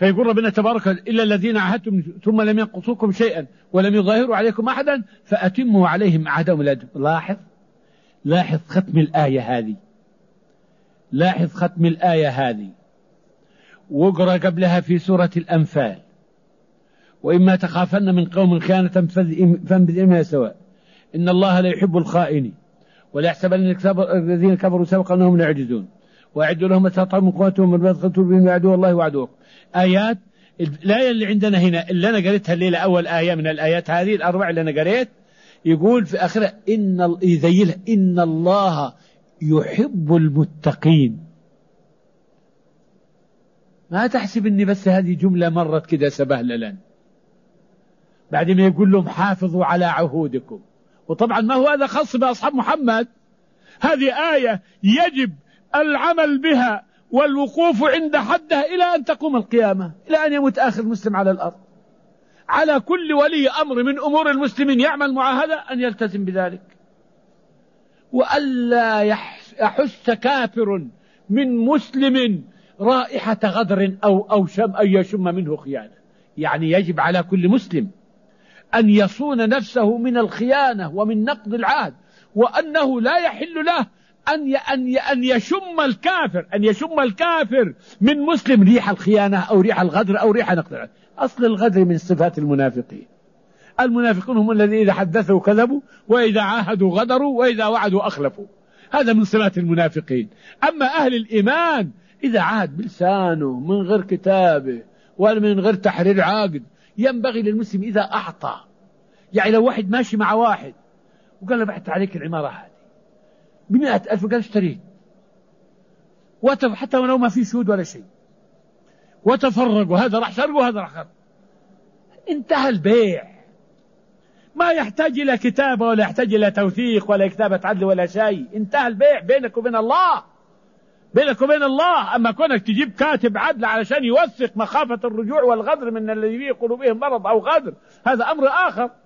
فيقول ربنا تبارك إلا الذين عاهدتم ثم لم ينقصوكم شيئا ولم يظاهروا عليكم أحدا فأتموا عليهم عهدهم إلى أجل. لاحظ ختم الآية هذه، لاحظ ختم الآية هذه، واقرأ قبلها في سورة الأنفال: وإما تخافن من قوم خيانة فانبذ إليهم سواء إن الله لا يحب الخائنين ولا يحسبن الذين كفروا سبقا أنهم لا يعجزون وأعدوا لهم ما استطاعوا من قوتهم من رباط خذوا بهم وعدوا الله وعدوكم. آيات. الآية اللي عندنا هنا اللي أنا قريتها الليلة أول آية من الآيات هذه الأربع اللي أنا قريت، يقول في آخرها إن الله يحب المتقين. ما تحسب إني بس هذه جملة مرت كده سبهللا، بعد ما يقول لهم حافظوا على عهودكم. وطبعا ما هو هذا خاص بأصحاب محمد، هذه آية يجب العمل بها والوقوف عند حدها إلى أن تقوم القيامة، إلى أن يموت آخر مسلم على الأرض. على كل ولي أمر من أمور المسلمين يعمل معاهدة أن يلتزم بذلك، وألا يحس كافر من مسلم رائحة غدر أو يشم منه خيانة. يعني يجب على كل مسلم أن يصون نفسه من الخيانة ومن نقض العهد، وأنه لا يحل له أن يشم الكافر من مسلم ريح الخيانة أو ريح الغدر أو ريح نقض العهد. أصل الغدر من صفات المنافقين. المنافقون هم الذين إذا حدثوا كذبوا وإذا عاهدوا غدروا وإذا وعدوا أخلفوا، هذا من صفات المنافقين. أما أهل الإيمان إذا عاهد بلسانه من غير كتابه ولا من غير تحرير عقد، ينبغي للمسلم إذا أعطى، يعني لو واحد ماشي مع واحد وقال له بعت عليك العمارة هذه ب100,000 وقال اشتريت، حتى ولو ما في شهود ولا شيء، وتفرق وهذا راح سرق وهذا راح خرق، انتهى البيع. ما يحتاج إلى كتابة ولا يحتاج إلى توثيق ولا كتابة عدل ولا شيء، انتهى البيع بينك وبين الله، بينك وبين الله. أما كونك تجيب كاتب عدل علشان يوثق مخافة الرجوع والغدر من الذي في قلوبهم مرض أو غدر، هذا أمر آخر.